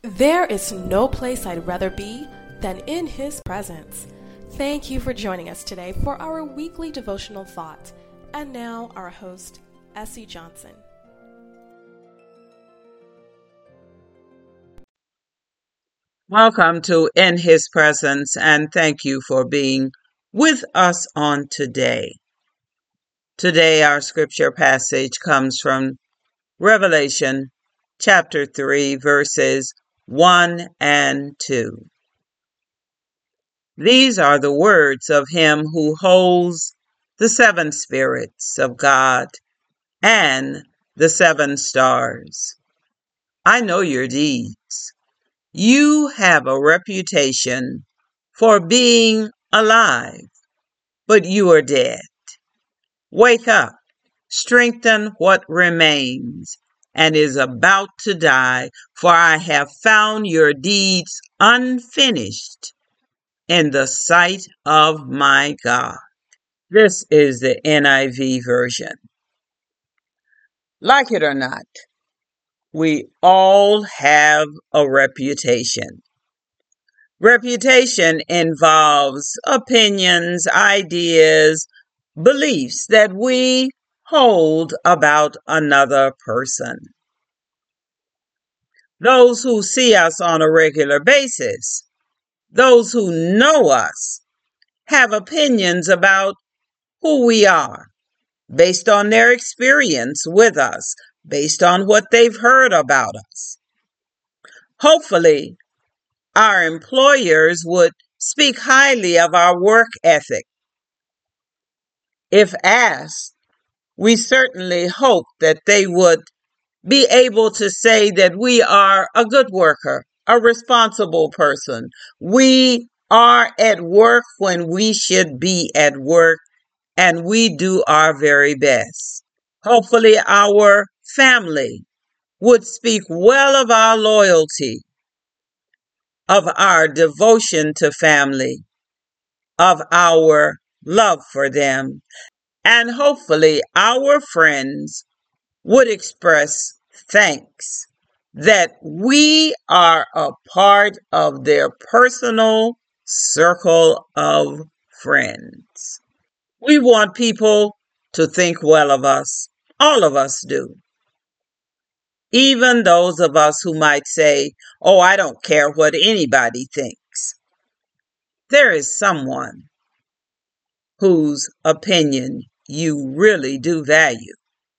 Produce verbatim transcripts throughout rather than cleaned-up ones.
There is no place I'd rather be than in His presence. Thank you for joining us today for our weekly devotional thought. And now our host, Essie Johnson. Welcome to In His Presence, and thank you for being with us on today. Today our scripture passage comes from Revelation chapter three, verses one and two. These are the words of him who holds the seven spirits of God and the seven stars. I know your deeds. You have a reputation for being alive, but you are dead. Wake up, strengthen what remains and is about to die, for I have found your deeds unfinished in the sight of my God. This is the N I V version. Like it or not, we all have a reputation. Reputation involves opinions, ideas, beliefs that we hold about another person. Those who see us on a regular basis, those who know us, have opinions about who we are based on their experience with us, based on what they've heard about us. Hopefully, our employers would speak highly of our work ethic. If asked, we certainly hope that they would be able to say that we are a good worker, a responsible person. We are at work when we should be at work, and we do our very best. Hopefully, our family would speak well of our loyalty, of our devotion to family, of our love for them, and hopefully our friends would express thanks that we are a part of their personal circle of friends. We want people to think well of us. All of us do. Even those of us who might say, oh, I don't care what anybody thinks. There is someone whose opinion you really do value.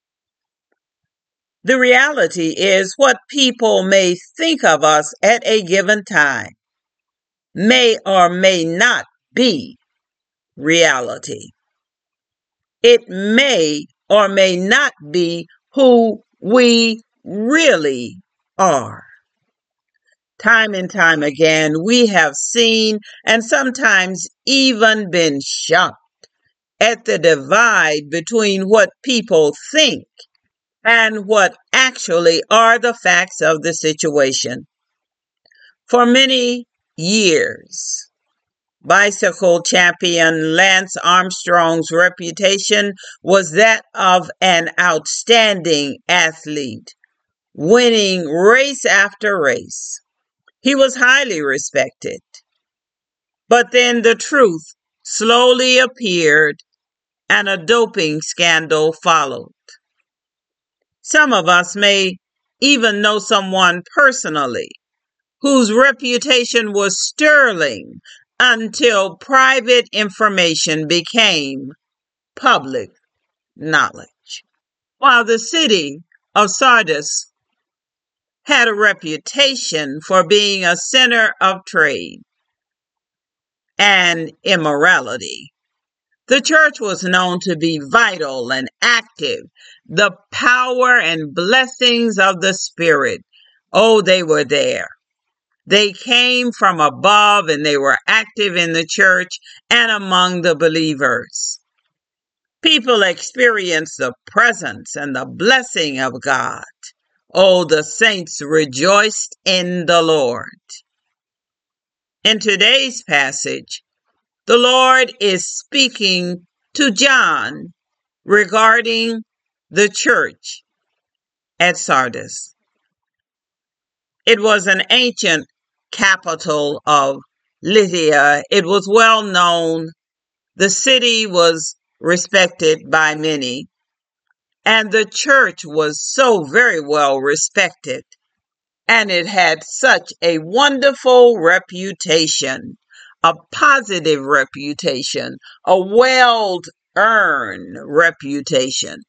The reality is what people may think of us at a given time may or may not be reality. It may or may not be who we really are. Time and time again, we have seen and sometimes even been shocked at the divide between what people think and what actually are the facts of the situation. For many years, bicycle champion Lance Armstrong's reputation was that of an outstanding athlete, winning race after race. He was highly respected. But then the truth slowly appeared and a doping scandal followed. Some of us may even know someone personally whose reputation was sterling until private information became public knowledge. While the city of Sardis had a reputation for being a center of trade and immorality, the church was known to be vital and active. The power and blessings of the Spirit, oh, they were there. They came from above and they were active in the church and among the believers. People experienced the presence and the blessing of God. Oh, the saints rejoiced in the Lord. In today's passage, the Lord is speaking to John regarding the church at Sardis. It was an ancient capital of Lydia. It was well known. The city was respected by many, and the church was so very well respected, and it had such a wonderful reputation, a positive reputation, a well-earned reputation.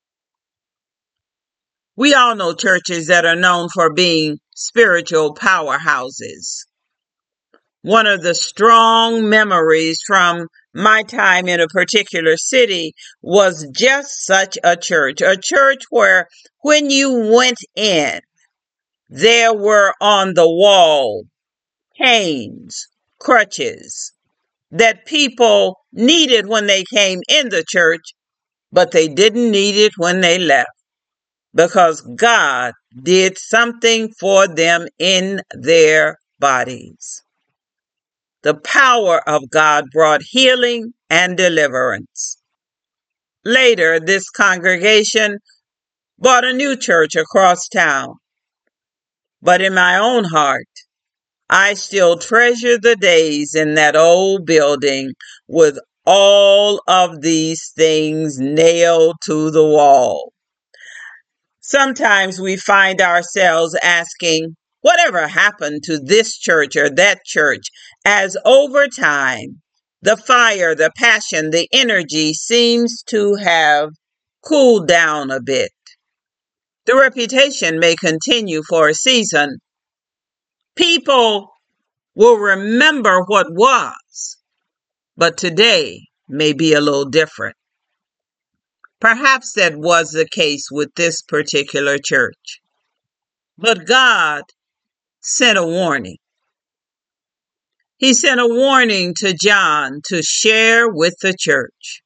We all know churches that are known for being spiritual powerhouses. One of the strong memories from my time in a particular city was just such a church, a church where when you went in, there were on the wall canes, crutches that people needed when they came in the church, but they didn't need it when they left, because God did something for them in their bodies. The power of God brought healing and deliverance. Later, this congregation bought a new church across town. But in my own heart, I still treasure the days in that old building with all of these things nailed to the wall. Sometimes we find ourselves asking, whatever happened to this church or that church? As over time, the fire, the passion, the energy seems to have cooled down a bit. The reputation may continue for a season. People will remember what was, but today may be a little different. Perhaps that was the case with this particular church. But God sent a warning. He sent a warning to John to share with the church.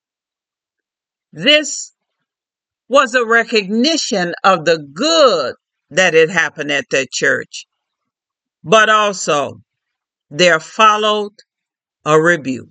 This was a recognition of the good that had happened at that church, but also there followed a rebuke.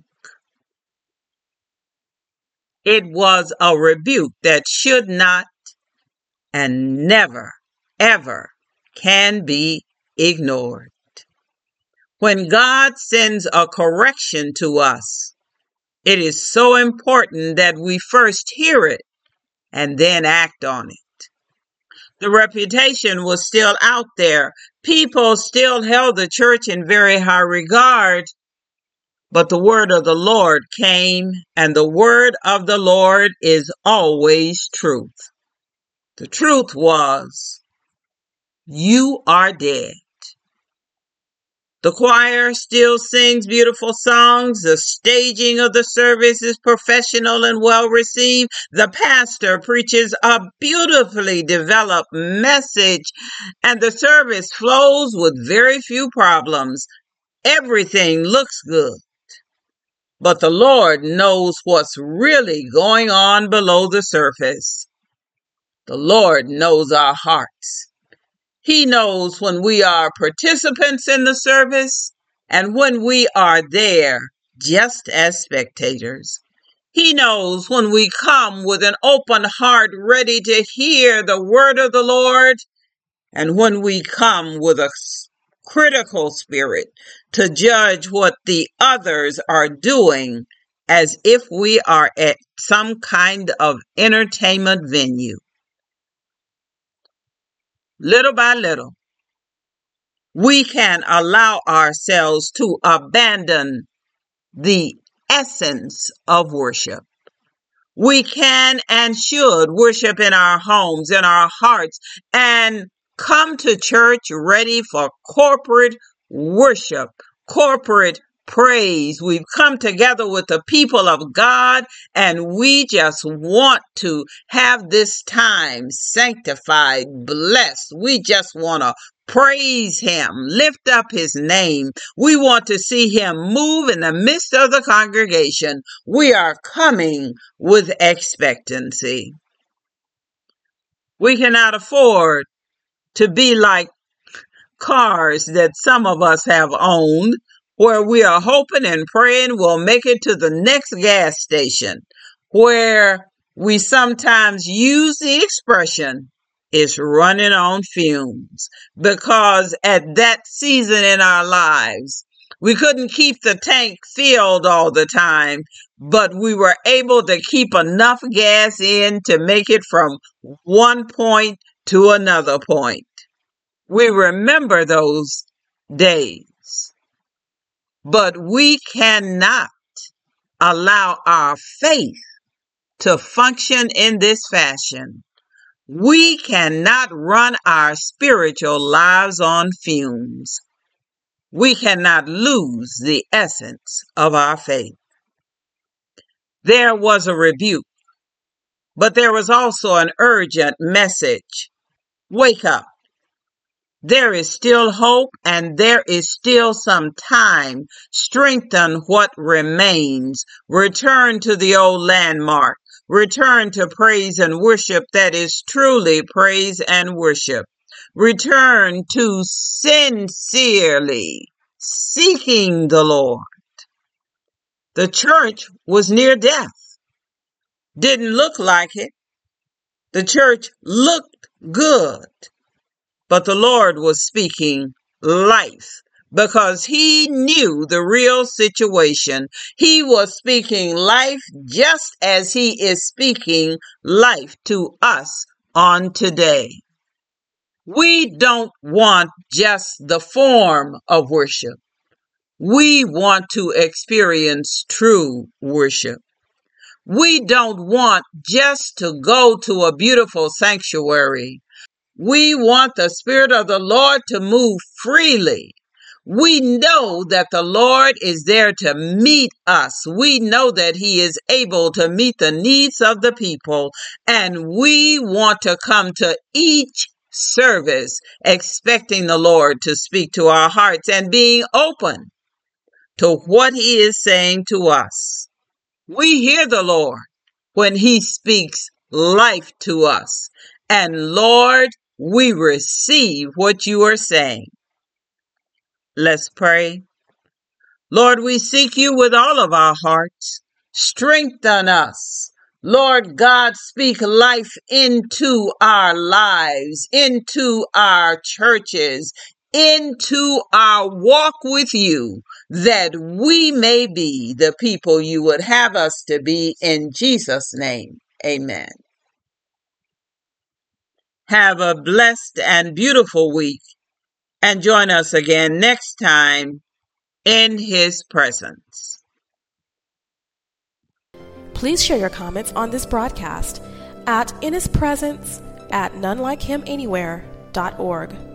It was a rebuke that should not and never, ever can be ignored. When God sends a correction to us, it is so important that we first hear it and then act on it. The reputation was still out there. People still held the church in very high regard. But the word of the Lord came, and the word of the Lord is always truth. The truth was, you are dead. The choir still sings beautiful songs. The staging of the service is professional and well received. The pastor preaches a beautifully developed message, and the service flows with very few problems. Everything looks good. But the Lord knows what's really going on below the surface. The Lord knows our hearts. He knows when we are participants in the service and when we are there just as spectators. He knows when we come with an open heart ready to hear the word of the Lord, and when we come with a critical spirit to judge what the others are doing, as if we are at some kind of entertainment venue. Little by little, we can allow ourselves to abandon the essence of worship. We can and should worship in our homes, in our hearts, and come to church ready for corporate worship, corporate praise. We've come together with the people of God, and we just want to have this time sanctified, blessed. We just want to praise him, lift up his name. We want to see him move in the midst of the congregation. We are coming with expectancy. We cannot afford to be like cars that some of us have owned, where we are hoping and praying we'll make it to the next gas station, where we sometimes use the expression, is running on fumes, because at that season in our lives, we couldn't keep the tank filled all the time, but we were able to keep enough gas in to make it from one point to another point. We remember those days, but we cannot allow our faith to function in this fashion. We cannot run our spiritual lives on fumes. We cannot lose the essence of our faith. There was a rebuke, but there was also an urgent message. Wake up. There is still hope, and there is still some time. Strengthen what remains. Return to the old landmark. Return to praise and worship that is truly praise and worship. Return to sincerely seeking the Lord. The church was near death. Didn't look like it. The church looked good. But the Lord was speaking life, because he knew the real situation. He was speaking life just as he is speaking life to us on today. We don't want just the form of worship. We want to experience true worship. We don't want just to go to a beautiful sanctuary. We want the Spirit of the Lord to move freely. We know that the Lord is there to meet us. We know that he is able to meet the needs of the people. And we want to come to each service expecting the Lord to speak to our hearts and being open to what he is saying to us. We hear the Lord when he speaks life to us. And Lord, we receive what you are saying. Let's pray. Lord, we seek you with all of our hearts. Strengthen us. Lord God, speak life into our lives, into our churches, into our walk with you, that we may be the people you would have us to be, in Jesus' name. Amen. Have a blessed and beautiful week, and join us again next time in his presence. Please share your comments on this broadcast at in his presence at none like him anywhere dot org.